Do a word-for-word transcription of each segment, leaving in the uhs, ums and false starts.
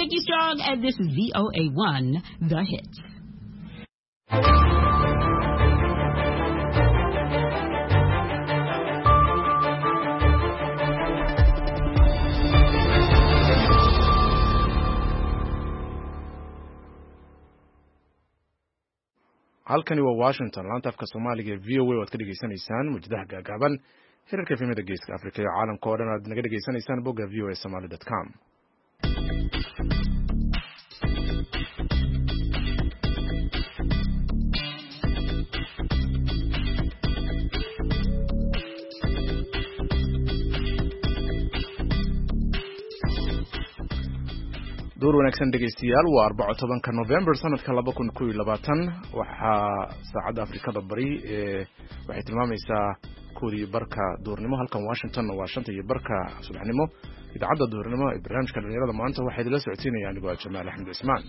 Nikki Strong, and this is V O A one, The Hits. halkani waa Washington laanta afka Soomaaliga V O A waad ka dhageysanaysaan mujdaha gaagaaban hirarka filimada geeska Afrika iyo caalamka oo dhan aad naga dhageysanaysaan bogga v o a somali dot com. door wanaagsan dhegeystayaal waa arbaco tobanka November sanadka laba kun iyo labaatan waxa saacada Afrikada bari ee waxay tilmaamaysaa koodii barka duurnimo halkan Washington waa shanta iyo barka subaxnimo idaacada duurnimo ee barnaamijka dhalinyarada maanta waxay idila socotiinayaan anigoo Jamaal Axmed Ismaan.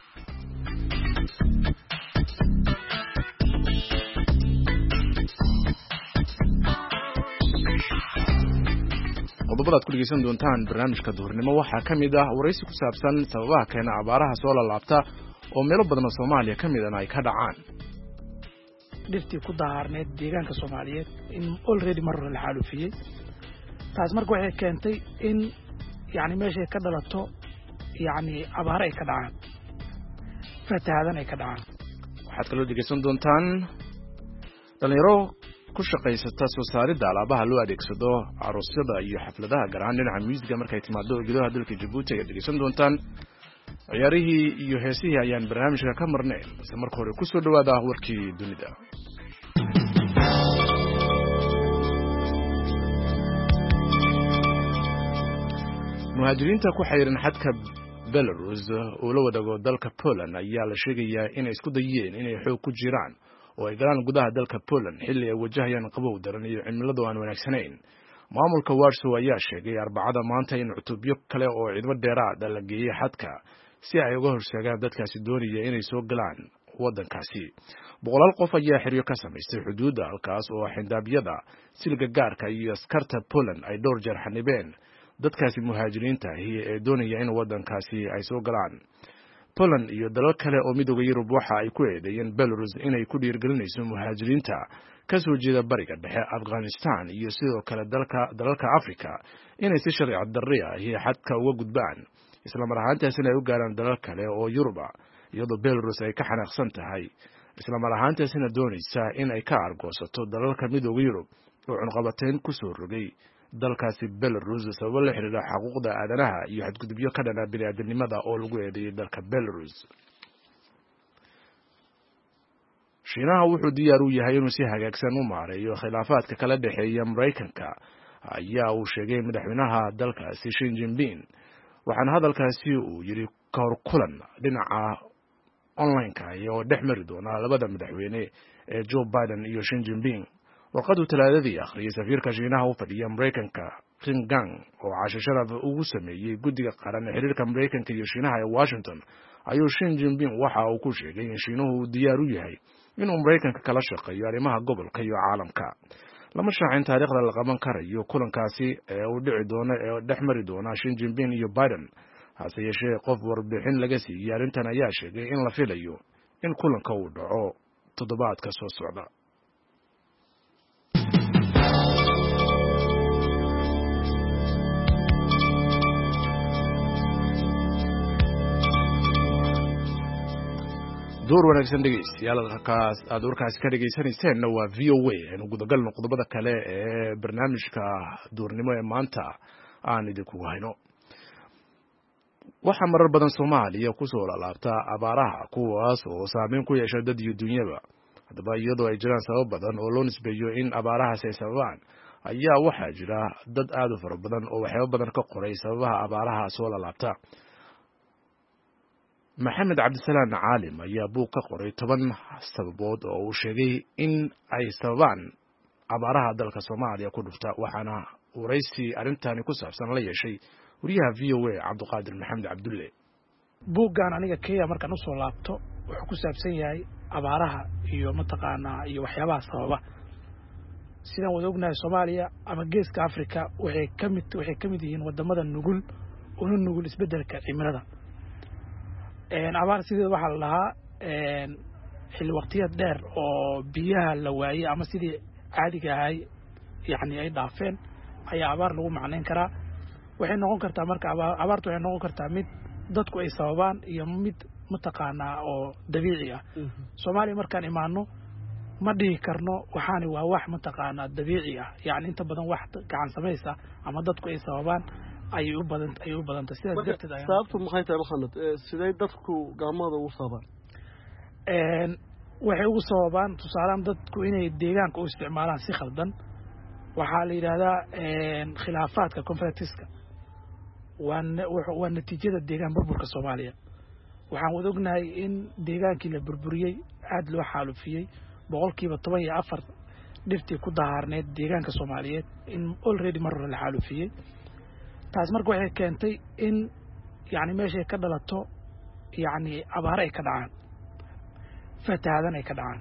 qodobada ku dhageysan doontaan barnaamijka duurnimo waxaa kamid ah waraysi ku saabsan sababaha keena abaaraha soo laabta oo meelo badan oo Soomaaliya kamid ah ay ka dhacaan. dhirtii ku daarneed deegaanka Soomaaliyeed in already mar la xaalufiyay taas markii waxay keentay in yaani meesha ka dhalato yaani abaar ay ka dhacaan fatahaadan ay ka dhacaan. waxaad kaloo dhageysan doontaan dhalinyaro ku shaqaysata soo saaridda alaabaha loo adeegsado aroosyada iyo xafladaha gaar ahaan dhinaca musiga markay timaado gudaha dalka Djibouti ay dhageysan doontaan. ciyaarihii iyo heesihii ayaan barnaamijka ka marnay balse marka hore ku soo dhawaada warkii dunida. muhaajiriinta ku xayran xadka Belarus oo la wadaago dalka Poland ayaa la sheegayaa inay isku dayeen inay xoog ku jiraan oo ay galaan gudaha dalka Poland xilli ay wajahayaan qabow daran iyo cimiladu aan wanaagsanayn. maamulka Warsaw ayaa sheegay Arbacada maanta in cutubyo kale oo ciidamo dheeraad ah la geeyay xadka si ay uga horseegaan dadkaasi doonaya inay soo galaan wadankaasi. boqolaal qof ayaa xiriyo ka samaystay xuduudda halkaas oo xindaabyada silga gaarka iyo askarta Poland ay dhowr jeer xanibeen dadkaasi muhaajiriinta ah ee doonaya in wadankaasi ay soo galaan. Poland iyo dalal kale oo midowga Yurub waxa ay ku eedeeyeen Belarus inay ku dhiirgelinayso muhaajiriinta ka soo jeeda bariga dhexe Afghanistan iyo sidoo kale dalka dalalka Afrika inay si sharci darri ah iyo xadka uga gudbaan isla mar ahaantaasina ay u gaaraan dalal kale oo Yurub iyadoo Belarus ay ka xanaaqsan tahay isla mar ahaantaasina doonaysa in ay ka argoosato dalalka midowga Yurub oo cunqabateyn ku soo rogay dalkaasi Belarus sabab la xiriira xuquuqda aadanaha iyo xadgudubyo ka dhan ah bini'aadanimada oo lagu eedeeyay dalka Belarus. Shiinaha wuxuu diyaar u yahay inuu si hagaagsan u maareeyo khilaafaadka kala dhaxeeya Mareykanka ayaa uu sheegay madaxweynaha dalkaasi Xi Jinping waxaana hadalkaasi uu yiri kahor kulan dhinaca online-ka oo dhex mari doona labada madaxweyne ee Joe Biden iyo Xi Jinping. warqadu talaadadii akhriyay safiirka Shiinaha u fadhiya Mareykanka Qin Gang oo caasho sharaf ugu sameeyay guddiga qaran ee xiriirka Mareykanka iyo Shiinaha ee Washington ayuu Xi Jinping waxa uu ku sheegay in Shiinuhu diyaar u yahay inuu Mareykanka kala shaqeeyo arrimaha gobolka iyo caalamka. lama shaacin taariikhda la qaban karayo kulankaasi ee uu dhici doono ee dhex mari doona Xi Jinping iyo Biden hase yeeshee qof warbixin laga siiyay arrintan ayaa sheegay in la filayo in kulanka uu dhaco toddobaadka soo socda. door wanaagsan dhegeystayaal halkaas aad warkaasi ka dhageysanayseen waa V O A aynu gudagalno qodobada kale ee barnaamijka duurnimo ee maanta aan idinku hayno. waxaa marar badan Soomaaliya ku soo laabta abaaraha kuwaas oo saameyn ku yeesha dad iyo dunyaba. haddaba iyadoo ay jiraan sabab badan oo loo nisbeeyo in abaarahaas ay sababaan ayaa waxaa jira dad aad u fara badan oo waxyaabo badan ka qoray sababaha abaaraha soo laabta. Maxamed Cabdisalaam Caalim ayaa buug ka qoray toban sababood oo uu sheegay in ay sababaan abaaraha dalka Soomaaliya ku dhufta waxaana waraysi arintani ku saabsan la yeeshay wariyaha V O A Cabduqaadir Maxamed Cabdulle. buuggan aniga Kenya markaan u soo laabto wuxuu ku saabsan yahay abaaraha iyo mataqaanaa iyo waxyaabaha sababa. sidaan wada ognahay Soomaaliya ama geeska Afrika waxay kamid waxay kamid yihiin wadamada nugul oo nugul isbedelka cimilada. een abaar sidii waxa la lahaa een xil waqtiyeed dheer oo biyaha la waayay ama sidii caadiga ahay yani ay dhaafeen ayaa abaar lagu macnayn karaa waxay noqon kartaa marka abaartu waxay noqon kartaa mid dadku ay sababaan iyo mid mataqaanaa oo dabiici ah Soomaaliya markaan imaano ma dhihi karno waxaani waa wax mataqaanaa dabiici ah yani inta badan wax gacan samaysa ama dadku ay sababaan ay u badan ay u badan sidaas darteed ay sababtu maxay tahay Maxamed sidee dadku gacmada u sababaan een waxay ugu sababaan tusaalaan dadku inay deegaanka u isticmaalaan si khaldan waxa la yiraahdaa een khilaafaadka conflictiska waan waa natiijada deegaan burburka Soomaaliya waxaan wada ognahay in deegaankii la burburiyay aad loo xaalufiyay boqolkiiba toban iyo afar dhirtii ku dahaarneed deegaanka Soomaaliyeed in already mar hore la xaalufiyay taas marka waxay keentay in yani meesha ka dhalato yani abaar ay ka dhacaan fatahaadan ay ka dhacaan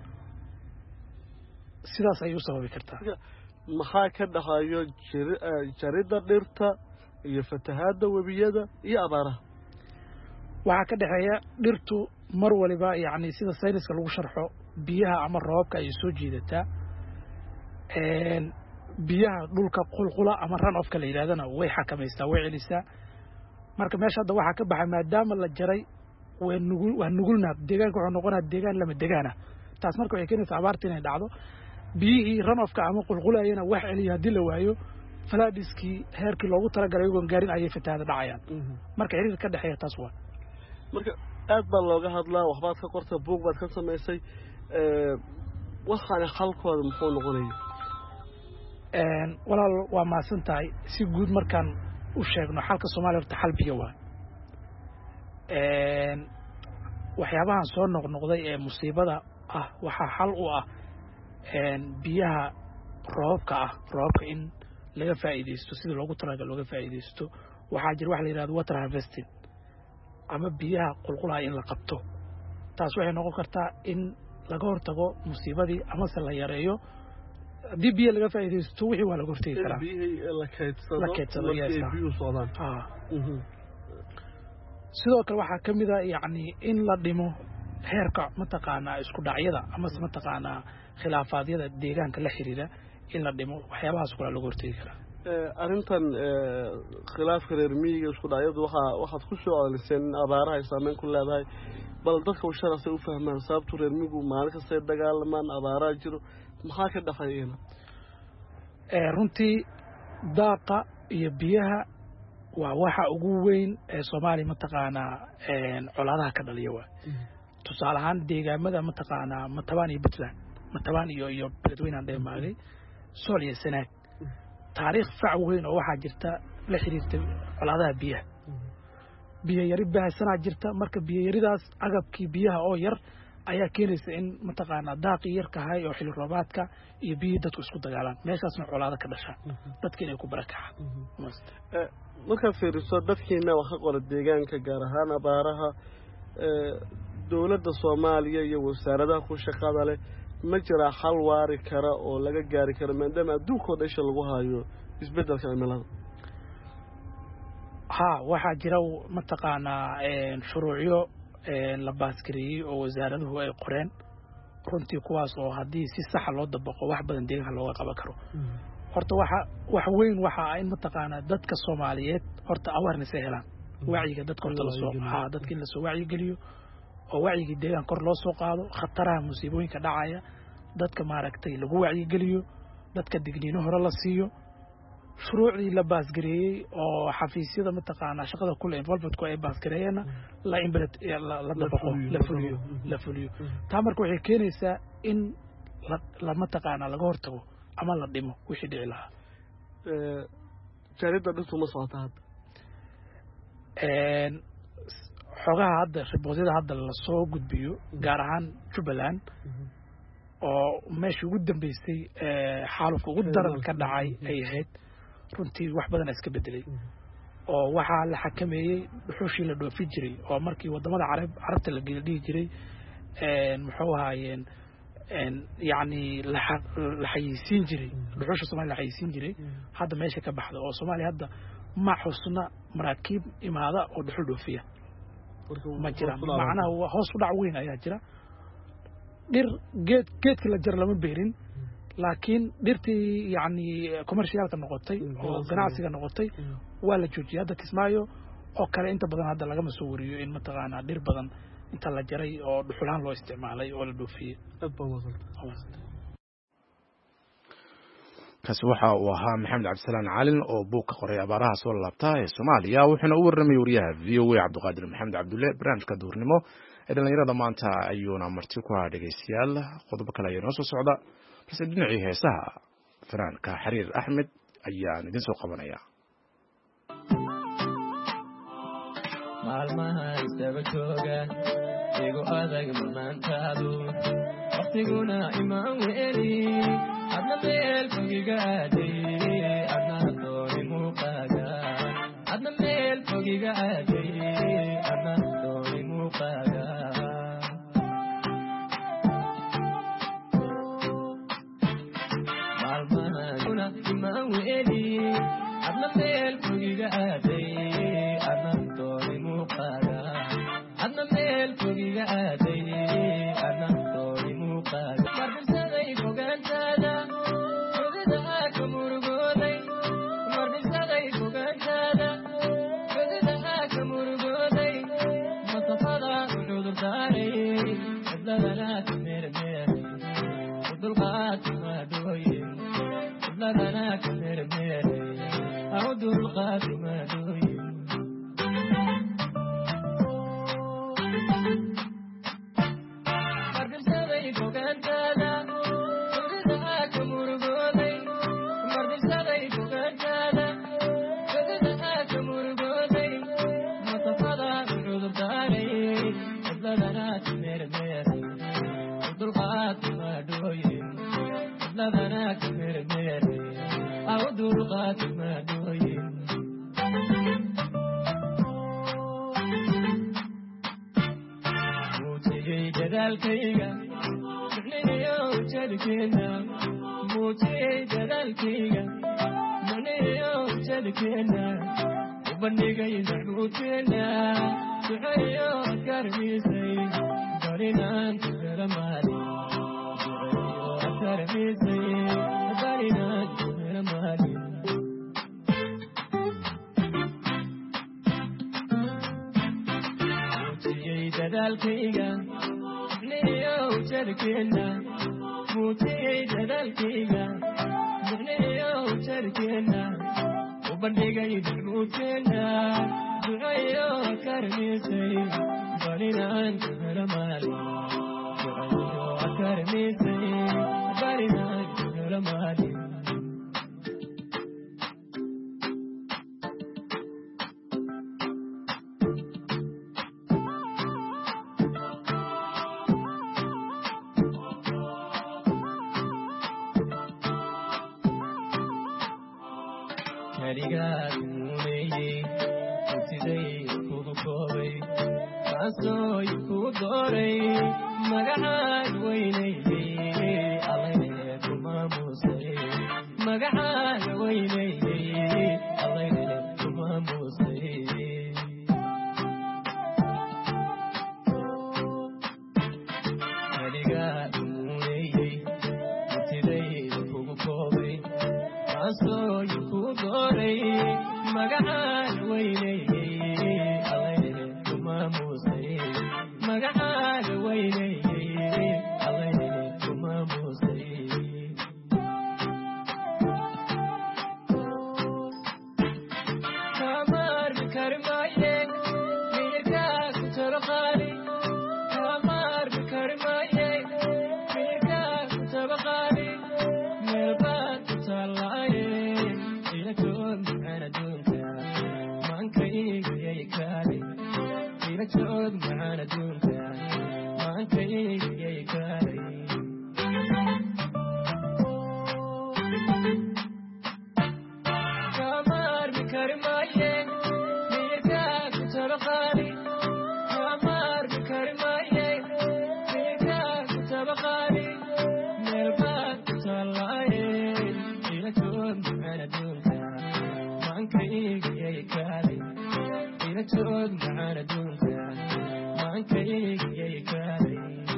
sidaas ay u sababi kartaa maxaa ka dhaxayo jarida dhirta iyo fatahaada webiyada iyo abaaraha waxa ka dhaxeeya dhirtu mar waliba yani sida sayniska lagu sharxo biyaha ama roobka ay soo jiidataa een biyaha dhulka qulqula ama run off ka la yiraahdana way xakamaysaa way celisaa marka meesha hadda waxa ka baxay maadaama la jaray way nugul waa nugulna deegaanka wuxuu noqonaa deegaan lama deegaana taas marka waxay keenaysaa abaarta inay dhacdo biyihii run off ka ama qulqulayna wax celiya hadii la waayo falaadiskii heerkii loogu talagalay iyagoon gaarin ayay fatahaada dhacayaan marka xiriirka ka dhaxeeya taas waa marka aad baa looga hadlaa waxbaad ka qortay buug baad ka samaysay ee waxaan xalkooda muxuu noqonayaa een walaal waa maasan tahay si guud markaan u sheegno xalka Soomaaliya horta xal biyo waa een waxyaabahan soo noqnoqday ee musiibada ah waxa xal u ah een biyaha roobka ah roobka in laga faa'iideysto sida loogu talagalay looga faa'iideysto waxa jira wax la yiraahdo water harvesting ama biyaha qulqulaya in la qabto taas waxay noqon kartaa in laga hortago musiibadii ama se la yareeyo dib biyo laga faa'iideysto wixii waa laga hortagi karaa biyihii la kaydsado la kaydsado biyuhu socdaan ah sidoo kale waxaa ka mid ah yani in la dhimo heerka mataqaanaa isku dhacyada ama se mataqaanaa khilaafaadyada deegaanka la xiriira in la dhimo waxyaabahaas kula laga hortagi karaa arrintan khilaafka reer miyiga isku dhacyadu waxa waxaad ku soo codliseen abaaraha ay saameyn ku leedahay bal dadka u sharaxay u fahmaan sababtu reer miyigu maalin kasta ay dagaalamaan abaaraha jiro maxaa ka dhaxayna ee runtii daaqa iyo biyaha waa waxa ugu weyn ee Soomaaliya mataqaanaa een colaadaha ka dhaliya waa tusaale ahaan deegaamada mataqaanaa Matabaan iyo Puntland Matabaan iyo iyo Beledweyne aan dheemaagay Sool iyo Sanaag taariikh fac weyn oo waxa jirta la xiriirta colaadaha biyaha biyo yari baahsanaa jirta marka biyo yaridaas agabkii biyaha oo yar ayaa keenaysa in mataqaanaa daaqi yar ka hay oo xilli roobaadka iyo biyo dadku isku dagaalaan meeshaasna colaado ka dhasha dadkii inay ku barakacaan marka fiiriso dadkiina waxa qora deegaanka gaar ahaan abaaraha ee dawladda Soomaaliya iyo wasaaradaha ku shaqada leh ma jira xal waari kara oo laga gaari karo maadaama adduunka dhasha lagu hayo isbeddelka cimilada ha waxa jira mataqaanaa een shuruuciyo een la baaskiriyay oo wasaaraduhu ay qoreen runtii kuwaas oo hadii si sax loo dabaqo wax badan deegaanka looga qaban karo horta waxa wax weyn waxa ay mataqaanaa dadka Soomaaliyeed horta awareness ay helaan wacyiga dadka horta la soo ha dadkii la soo wacyi geliyo oo wacyiga deegaanka kor loo soo qaado khataraha musiibooyinka dhacaya dadka maaragtay lagu wacyi geliyo dadka digniino hore la siiyo shuruucii la baasgareeyay oo xafiisyada mataqaanaa shaqada kule involvement ku ay baasgareeyana la implement la dabaqo la fuliyo la fuliyo taa marka waxay keenaysaa in la mataqaanaa laga hortago ama la dhimo wixii dhici lahaa ee jarida dhulka ma socota hadda een xogaha hadda riboodada hadda la soo gudbiyo gaar ahaan Jubbaland oo meeshii ugu dambeysay ee xaalufka ugu daran ka dhacay ay ahayd runtii wax badan iska bedelay oo waxa la xakameeyay dhuxushii la dhoofi jiray oo markii wadamada carab carabta la geeyay jiray een muxuu ahaayeen een yaani la xayisiin jiray dhuxusha Soomaaliya la xayisiin jiray hadda meesha ka baxdo oo Soomaaliya hadda ma xusna maraakiib imaada oo dhuxul dhoofiya ma jiraan macnaha waa hoos u dhac weyn ayaa jira dhir geed geedka la jar lama beerin laakiin dhirtii yani commercialka noqotay oo ganacsiga noqotay waa la joojiyay hadda Kismaayo oo kale inta badan hadda laga soo wariyo in mataqaana dhir badan inta la jaray oo dhuxulaan loo isticmaalay oo la dhoofiyay kaasi waxa uu ahaa Maxamed Cabdisalaan Caalin oo buug ka qoray abaaraha soo laabta ee Soomaaliya wuxuuna u warramay wariyaha V O A Cabdiqaadir Maxamed Cabdulle barnaamijka duurnimo ee dhalinyarada maanta ayuuna marti ku ah dhageystayaal qodobo kale ayaa noo soo socda balse dhinacii heesaha fanaanka Xariir Axmed ayaan idin soo qabanaya maalmaha isaga jooga igu adag maantaadu waqtiguna imaan weeli adna meel fogiga aaday adna dooni muuqaaga adna meel fogiga aaday adna dooni muuqaaga maalmaha kuna imaan weeli adna meel fogiga aaday adna dooni muuqaaga adna meel fogiga aaday adna dooni muuqaaga marbisaday fogaantaada fadidaa ka murugooday marbisaday fogaantaada fadidaa ka murugooday masafada cudurdaaray cidladana ka meermeeray udulqaad maadhooyin cidladana ka meermeeray udulqaad maadhooyin dadaalkayga micniyo ujeedkeena muujiyey dadaalkayga micniyo ujeedkeena u bandhigay naxuuteena duceeyo karmisay barinaan kugala maalin duceeyo karmisay barinaan kugala maalin muujiyey dadaalkayga ujeedkeena muujiyey dadaalkayga micniyo ujeedkeena u bandhigay naxuuteena duceeyo karmisay barinaan kugala maalin duceeyo karmisay barinaan kugala maalin kaligaad muuneeyey utiday kugu koobay kaasooy kuu dooray magacaad weynaydey allayne ku maamuusay magacaad weynaydey allayne ku maamuusay kaligaad muuneeyey utiday kugu koobay kaasooy magacaad weynaydey allayne ku maamuusay magacaad weynaydey allayne ku maamuusay kamaarmi kari maaye miyirkaa ku talo qaali kamaarmi kari maaye miyirkaa ku talo qaali meelbaad ku tallaaye joog macaan adduunka maankayay kaalay kamaarmi kari maaye miyirkaa ku talo qaali kamaarmi kari maaye miyirkaa ku talo qaali meelbaad ku tallaaye ila joog macaan adduunka maankayay kaalay ila joog macaan adduunka maankayga kaalay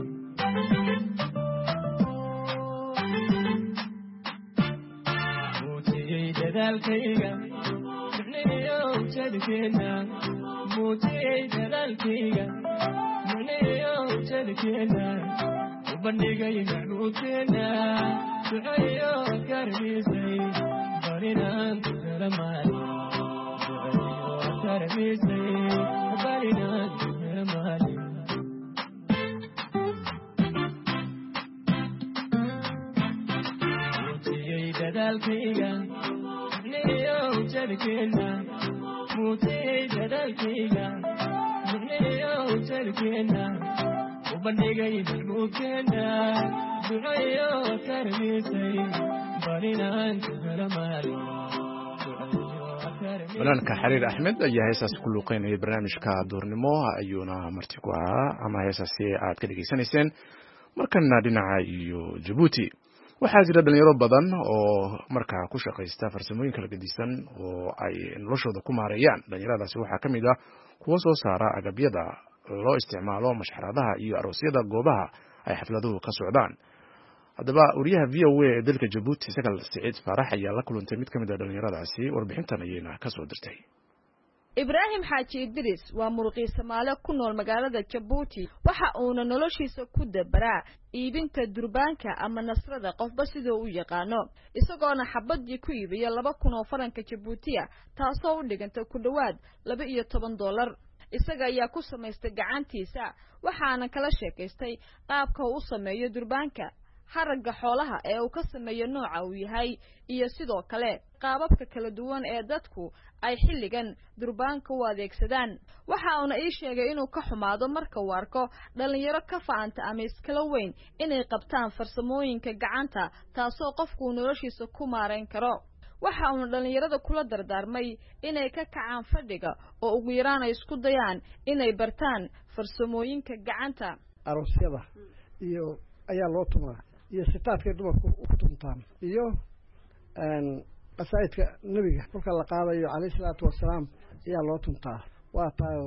muujiyey dadaalkayga micnihiyo ujeedkeena muujiyey dadaalkayga micnihiyo ujeedkeena u bandhigay macbuudkeena duceeyo karmisay barinaan ku hela maali duceeyo karmisay barinaan ku hela maali muujiyey dadaalkayga micnihiyo ujeedkeena muujiyey dadaalkayga micnihiyo ujeedkeena u bandhigay macbuudkeena duceeyo karmisay barinaan ku hela maali banaanka xariir axmed ayaa heesaasi ku luuqeynayay barnaamijka duurnimo ayuuna marti ku ahaa ama heesaasi aad ka dhegaysanayseen markana dhinaca iyo jabuuti waxaa jira dhalinyaro badan oo markaa ku shaqaysta farsamooyin kala gedisan oo ay noloshooda ku maareeyaan dhalinyaradaasi waxaa ka mid ah kuwa soo saara agabyada loo isticmaalo mashxaradaha iyo aroosyada goobaha ay xafladuhu ka socdaan haddaba wariyaha v o a ee dalka jabuuti sakal siciid faarax ayaa la kulantay mid ka mid a dhalinyaradaasi warbixintan ayayna ka soo dirtay ibraahim xaaji idris waa muruqii Soomaali ku nool magaalada Jabuuti waxa uuna noloshiisa ku dabaraa iibinta durbaanka ama nasrada qofba sidoo u yaqaano isagoona xabadii ku iibiya laba kun oo faranka Jabuuti taasoo u dhiganta ku dhawaad laba iyo toban dollar isaga ayaa ku samaystay gacantiisa waxaana kala sheekaystay qaabka uu sameeyo durbaanka haragga xoolaha ee uu ka sameeyo nooca uu yahay iyo sidoo kale qaababka kala duwan ee dadku ay xilligan durbaanka u adeegsadaan waxa uu ii sheegay inuu ka xumaado marka uu arko dhalinyaro ka faanta ama iskala weyn inay qabtaan farsamooyinka gacanta taasoo qofku noloshiisa ku maareyn karo waxa uu dhalinyarada kula dardaarmay inay ka kacaan fadhiga oo ugu yaraan ay isku dayaan inay bartaan farsamooyinka gacanta aroosyada iyo ayaa loo tumaa iyo sitaadka dumarku ku tuntaan iyo een qasaidka nabiga marka la qaadayo calayhi salaatu wasalaam ayaa loo tuntaa waa taayo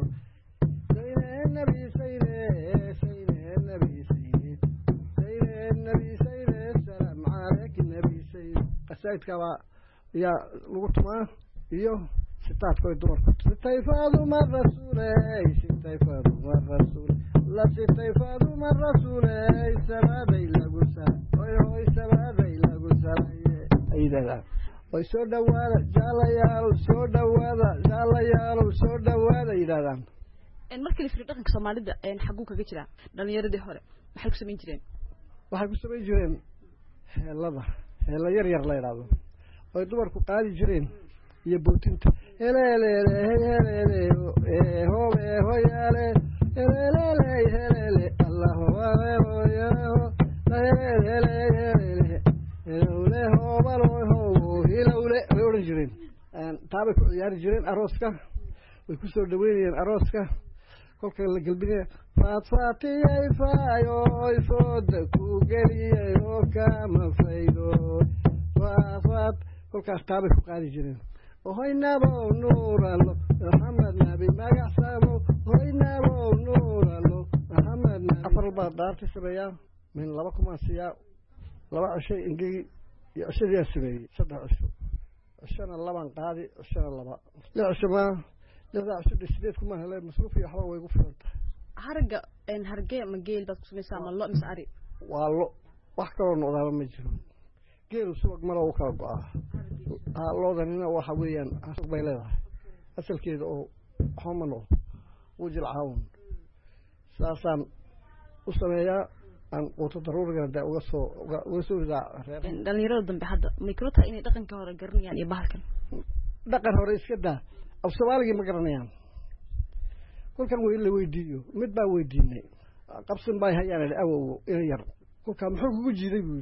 sayne nabi sayne sayne nabi sayne sayne nabi sayne salaam alayka nabi sayne qasaidka waa ya lagu tumaa iyo sitaadka dumarku sitayfaadu ma rasuulay sitayfaadu ma rasuul la sitayfaadu ma rasuulay sababay lagu saa oy oy sababay lagu saa ayda oy soo dhawaada jaalayaal soo dhawaada jaalayaal soo dhawaada yiraahdaan in markii la dhaqanka Soomaalida in xagu kaga jira dhalinyaradii hore waxay ku sameyn jireen waxay ku sameyn jireen heelada heela yar yar la yiraahdo oy dumarku qaadi jireen iyo bootinta eleele eleele ee hoobe hooyale eleele eleele allah waare hooyaho eleele eleele eleele hoobalo hoo hilawle way oran jireen aan taabay ku ciyaari jireen arooska way ku soo dhaweeyeen arooska kolka la galbinay faat faatiyay faayo fooda ku galiyay oo kama faydo faat faat kolka taabay ku qaadi jireen وهينابو نور الله محمد نبي ما يحسبه وهينابو نور الله محمد نبي أفر البردار تسبيا من لبكم أسياء لبع شيء إنجي يأشر يسبي صدق أشوف عشان الله من قاضي عشان الله بقى لا عشان ما لا عشان السيدات كمان هلا مصروف يحرق ويقفل هرجع إن هرجع مجيل بس مسام الله مسعري والله وحكوا النقطة مجهول geelu suuq mara uu kala go'aa ah loodanina waxa weeyaan asal bay leedahay asalkeeda oo xomano uu jilcaawn saasan u sameeyaa aan qoto daruuriga da uga soo uga soo ridaa dhalinyarada dambe hadda mikrota inay dhaqanka hore garanayaan iyo bahalkan dhaqan hore iska daa af Soomaaliga ma garanayaan kulkan way la weydiiyo mid baa weydiinay qabsan bay hayaan awow in yar kulka muxuu ugu jiiday buu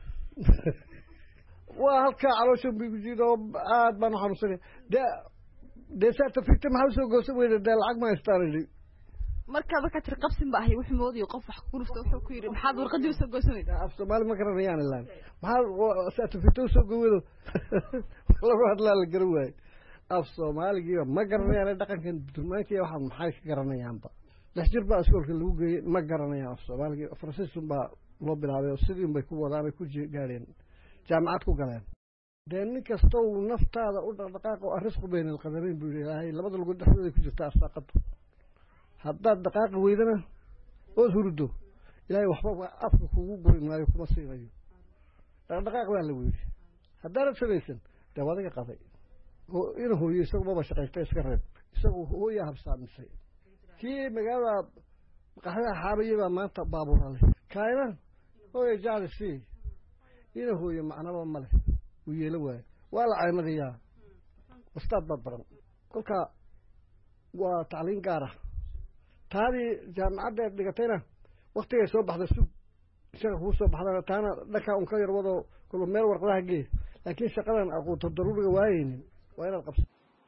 وهالك على شو بيجيدوا عاد بنا حنصير ده ده ساتفيت ما هو سو قصوا ده العق ما يستارلي marka ka tir qabsin baa hay wuxuu moodiyo qof wax ku rufto wuxuu ku yiri maxaad warqadii soo goosanay af Soomaali ma garanayaan ilaa maxaa saatifito soo goodo lagu hadlaa la garaway af Soomaaliga ma garanayaan dhaqankan durmaanka waxa maxay ka garanayaan ba lixjir baa iskoolka lagu geeyey ma garanayaan af soomaaliga faransiisun baa loo bilaabay sidii bay ku wadaan ay ku gaadheen jaamacad ku galeen dee nin kasta uu naftaada u dhaqdhaqaaqo arrisqu bayna alqadarayn buu ilaahay labada lugood dhexdooda ku jirta arsaaqadu haddaad dhaqaaqi weydana ood hurdo ilaahay waxba afka kugu guri maayo kuma siinayo dhaqdhaqaaq baa la weydiiyey haddaanad samaysan dee wadiga qaday oo ina hooyo isagu maba shaqaystay iska reeb isagu hooyaa habsaamisay kii magaalada qaxdaha xaabayay baa maanta baabuura leh kaayna hooya jaalisi ina hooyo macnaba ma leh uu yeelo waayo waa la caymadayaa ustaad baa baran kolka waa tacliin gaar ah taadii jaamacadda dhigatayna waktigay soo baxda sug isaga kuu soo baxdana taana dhankaa un ka yar wado kulu meel warqadaha gee laakiin shaqadan aquuto daruuriga waayeynin waa inaad qabsa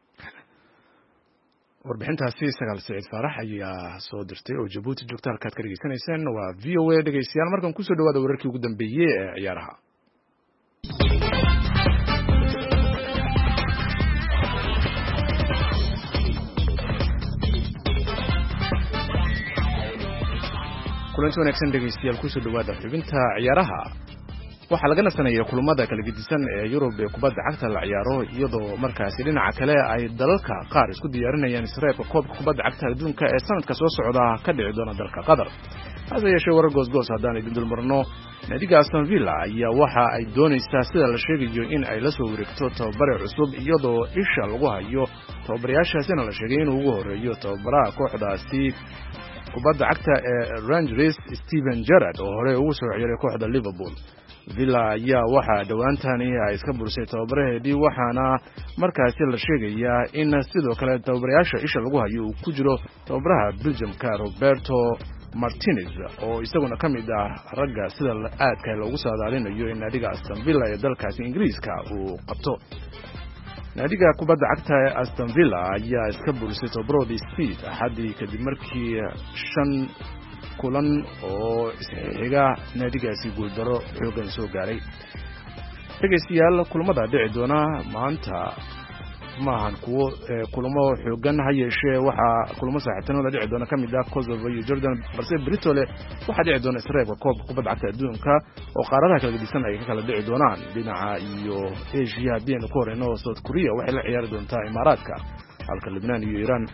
warbixintaasi sagaal saciid faarax ayaa soo dirtay oo jabuuti joogta halkaad ka dhegeysanayseen waa v o a dhegeystayaal markan kusoo dhawaada wararkii ugu dambeeyey ee ciyaaraha kulanti wanaagsan dhegeystayaal kusoo dhawaada xubinta ciyaaraha waxaa laga nasanaya kulamada kala gedisan ee Yurub ee kubadda cagta la ciyaaro iyadoo markaasi dhinaca kale ay dalalka qaar isku diyaarinayaan isreebka koobka kubadda cagta adduunka ee sanadka soo socda ka dhici doona dalka Qatar. hase yeeshee warar goosgoos haddaan idin dulmarno naadiga Aston Villa ayaa waxa ay doonaysaa sida la sheegayo in ay la soo wareegto tababare cusub iyadoo isha lagu hayo tababarayaashaasina la sheegay inuu ugu horeeyo tababaraha kooxdaasi kubadda cagta ee Rangers Steven Gerrard oo hore ugu soo ciyaaray kooxda Liverpool. Villa ayaa waxa dhawaantani ay iska bursay tababaraheedii waxaana markaasi la sheegayaa in sidoo kale tababarayaasha isha lagu hayo uu ku jiro tababaraha Belgiumka Roberto Martinez oo isaguna ka mid ah ragga sida aadka loogu saadaalinayo in naadiga Aston Villa ee dalkaasi Ingiriiska uu qabto. naadiga kubadda cagta ee Aston Villa ayaa iska bursay tababaroodii Speed axadii kadib markii shan kulan oo isxiga naadigaasi guuldaro xoogan soo gaaray. dhegeystayaal kulamada dhici doona maanta maahan kuwo kulamo xoogan ha yeeshee waxaa kulamo saaxiibtinimada dhici doona ka mid ah Kosovo iyo Jordan balse Britole waxaa dhici doona isreebka koobka kubadda cagta adduunka oo qaaradaha kala gedisan ay ka kala dhici doonaan dhinaca iyo Asia haddii aynu ku horeyno South Korea waxay la ciyaari doontaa Imaaraadka halka Lebanon iyo Iran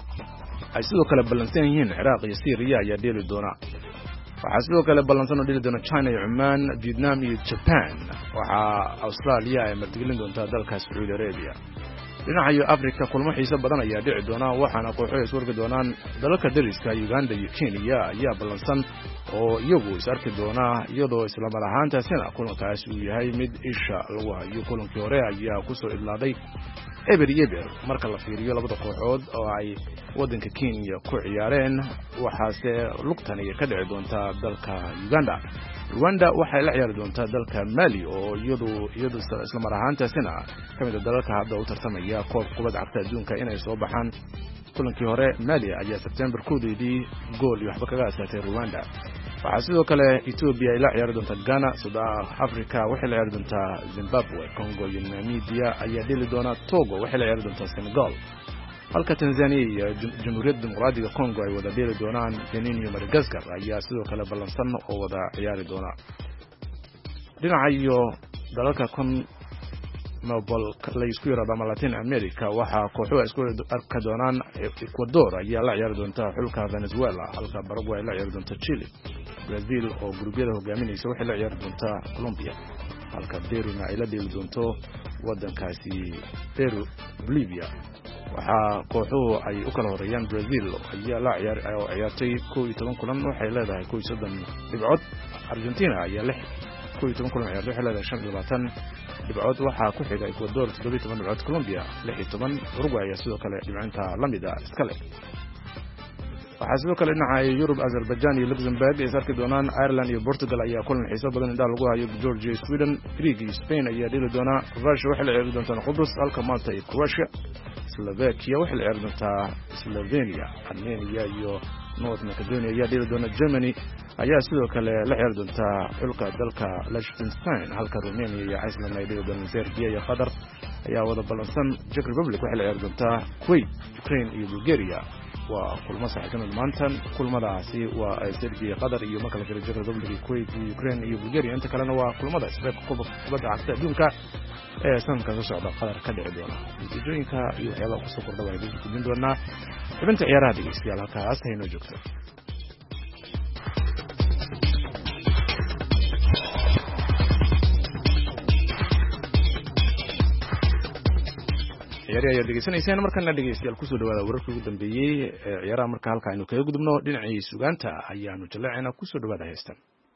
ay sidoo kale ballansan yihiin Ciraaq iyo Syria ayaa dheeli doona. waxaa sidoo kale ballansan oo dheeli doona China iyo Oman, Vietnam iyo Japan. waxaa Australia ay martigelin doontaa dalka Saudi Arabia. dhinaca iyo Afrika kulamo xiiso badan ayaa dhici doona waxaana kooxo is wargi doonaan dalalka dariska Uganda iyo Kenya ayaa ballansan oo iyagu is arki doona iyadoo isla mar ahaantaasina kulankaasi uu yahay mid isha lagu hayo. kulankii hore ayaa ku soo idlaaday eber eber marka la fiiriyo labada kooxood oo ay wadanka Kenya ku ciyaareen waxaase lugtani ka dhici doonta dalka Uganda. Rwanda waxay la ciyaari doontaa dalka Mali oo iyadu iyadu isla mar ahaantaasina kamid ah dalalka hadda u tartamaya koobka kubadda cagta adduunka inay soo baxaan. kulankii hore Mali ayaa September koodii gool iyo waxba kaga asaatay Rwanda. waxaa sidoo kale Ethiopia ay la ciyaari doontaa Ghana, South Africa waxay la ciyaari doontaa Zimbabwe, Congo iyo Namibia ayaa dhili doona Togo waxay la ciyaari doontaa Senegal. halka Tanzania iyo Jamhuuriyadda Dimuqraadiga Congo ay wada dhili doonaan Benin iyo Madagascar ayaa sidoo kale ballansan oo wada ciyaari doona. dhinaca iyo dalalka kon Nobel la isku yiraahdo ama Latin America waxaa kooxo isku arka doonaan Ecuador ayaa la ciyaari doonta xulka Venezuela halka Paraguay ay la ciyaari doonta Chile. Brazil oo gurubyada hogaaminaysa waxay la ciyaari doonta Colombia halka Peru ay la dhili doonto wadankaasi Peru. Bolivia waxaa kooxuhu ay u kala horeeyaan Brazil ayaa la ciyaartay kow iyo toban kulan waxay leedahay kow iyo soddon dhibcood. Argentina ayaa lix kow iyo toban kulan ciyaartay waxay leedahay shan iyo labaatan dhibcood. waxaa ku xiga Ecuador toddoba iyo toban dhibcood, Colombia lix iyo toban, Uruguay ayaa sidoo kale dhibcinta la mid ah iska leh. waxaa sidoo kale dhinaca Yurub Azerbaijan iyo Luxembourg ay sarki doonaan. Ireland iyo Portugal ayaa kulan xiiso badan indhaha lagu hayo. Georgia, Sweden, Greek iyo Spain ayaa dhili doona. Russia waxay la ciyaari doontaa Qubrus halka Malta iyo Croatia. Slovakia waxay la ciyaari doontaa Slovenia. Armenia iyo North Macedonia ayaa dhili doona. Germany ayaa sidoo kale la ciyaari doontaa xulka dalka Liechtenstein halka Romania iyo Iceland ay dhili doonaan. Serbia iyo Qatar ayaa wada ballansan. Czech Republic waxay la ciyaari doontaa Kuwait, Ukraine iyo Bulgaria waa kulmo saxsan maantan kulmadaasi waa ay Serbia Qatar iyo markale kala jira Republic Kuwait iyo Ukraine iyo Bulgaria inta kalena waa kulmada isreebka kubadda cagta adduunka ee sanadka soo socda Qatar ka dhici doona natiijooyinka iyo waxyaabaha ku soo kordha waan idin gudbin doonaa xubinta ciyaaraha dhegeystayaal halkaas hayno joogto ciyaaraha dhegeysanaysan markana dhegeystayaal ku soo dhawaada wararkii ugu dambeeyay ciyaaraha marka halka aynu kaga gudubno dhinacii sugaanta ayaanu jaleecina ku soo dhawaada heestan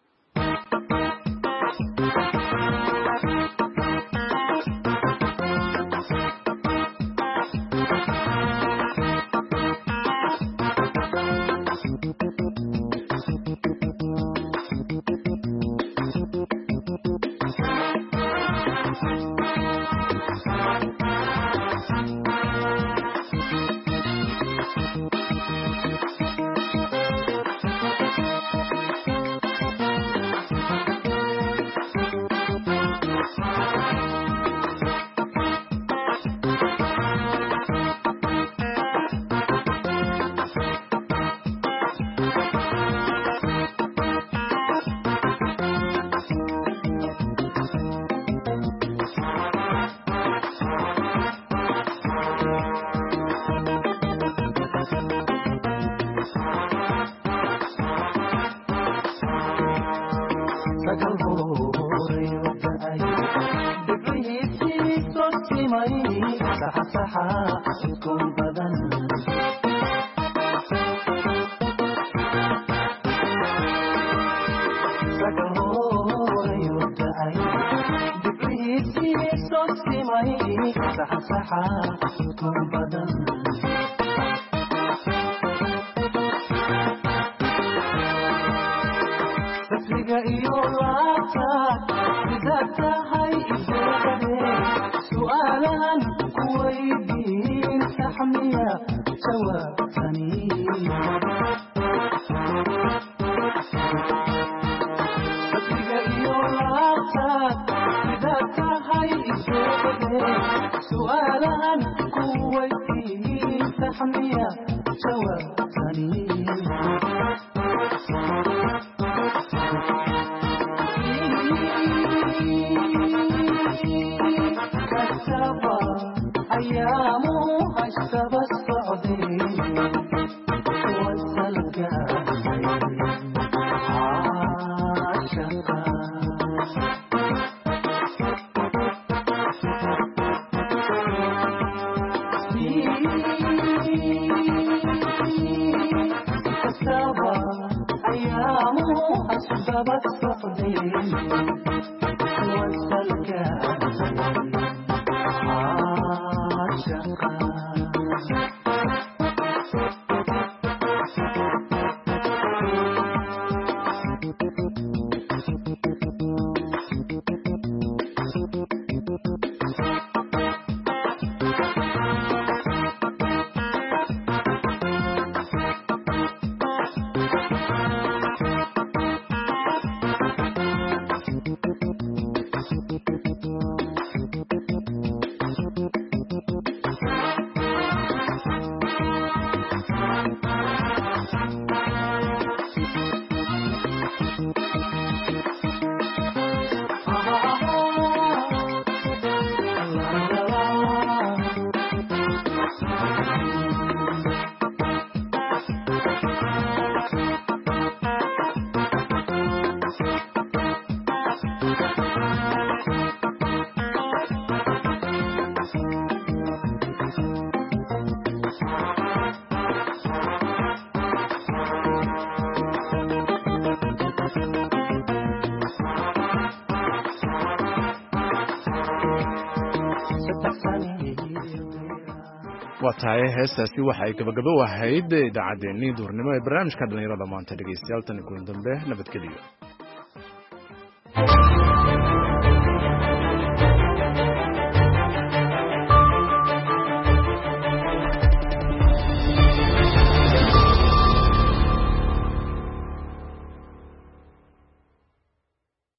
wataay heestaasi waxa ay gabagabo ahayd idaacadeenii duurnimo ee barnaamijka dhalinyarada maanta dhegeystayaal tan kulan dambe nabadgeliyo